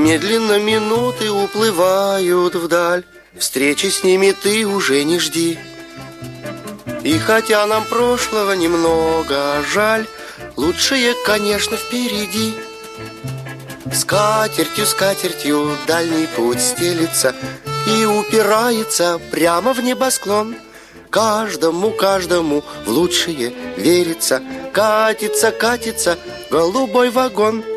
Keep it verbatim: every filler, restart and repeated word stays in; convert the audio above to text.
Медленно минуты уплывают вдаль, встречи с ними ты уже не жди. И хотя нам прошлого немного жаль, лучшее, конечно, впереди. Скатертью, скатертью дальний путь стелится и упирается прямо в небосклон. Каждому, каждому в лучшее верится. Катится, катится голубой вагон.